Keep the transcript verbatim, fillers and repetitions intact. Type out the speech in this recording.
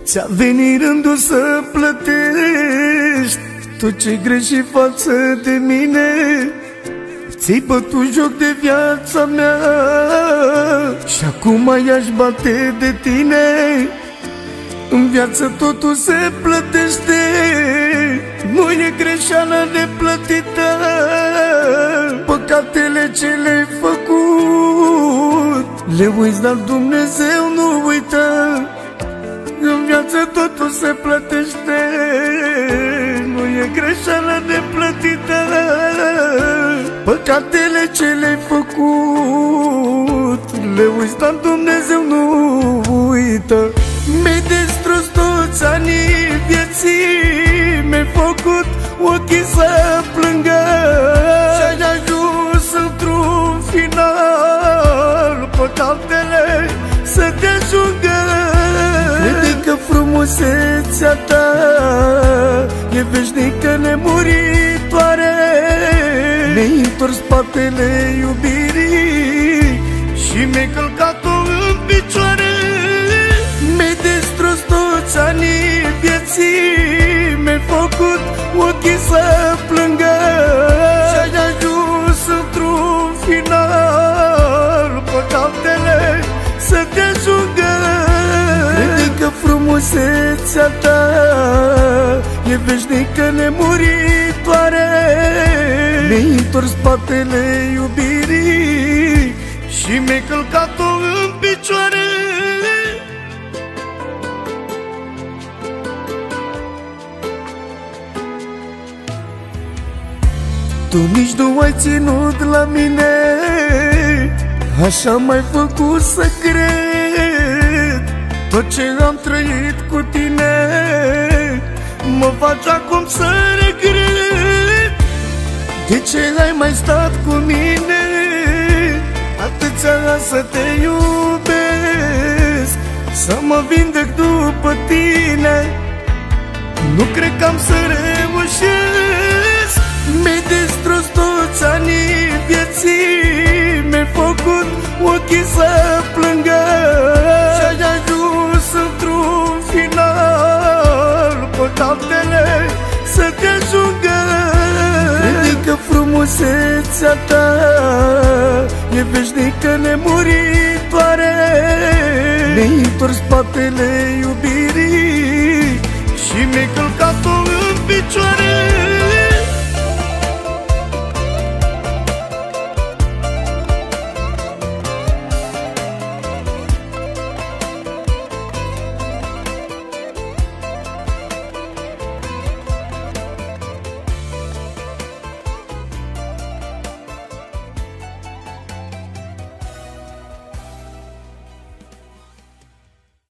Ți-a venit rândul să plătești tot ce greși față de mine. Ți-ai bătut joc de viața mea și acum i-aș bate de tine. În viață totul se plătește, nu e greșeală neplătită. Păcatele ce le-ai făcut le uiți, dar Dumnezeu nu uită. În viață totul se plătește, nu e greșeală neplătită. Păcatele ce le-ai făcut le uiți, dar Dumnezeu nu uită. Mi-ai distrus toți anii vieții, mi-ai făcut ochii să plângă și-ai ajuns într-un final păcatele să te ajungă. Crede că frumusețea ta e veșnică, nemuritoare. Mi-ai întors spatele iubirii și mi-ai călcat-o în picioare. Mi-ai distrus toți anii vieții, mi-ai făcut ochii să plângă și-ai ajuns într-un final păcatele să te ajungă. Crede că frumusețea ta e veșnică, nemuritoare. Mi-ai întors spatele iubirii și mi-ai călcat-o în picioare. Tu nici nu ai ținut la mine, așa m-ai făcut să cred. Tot ce am trăit cu tine mă faci acum să regret. De ce ai mai stat cu mine atâția ani să te iubesc, să mă vindec după tine? Nu cred că am să reușesc. Mi-ai distrus toți anii vieții, mi-ai făcut ochii să plângă și-ai ajuns într-un final păcatele să te ajungă. Crede că frumusețea ta e veșnică, nemuritoare. Mi-ai întors spatele iubirii și mi-ai călcat-o în picioare.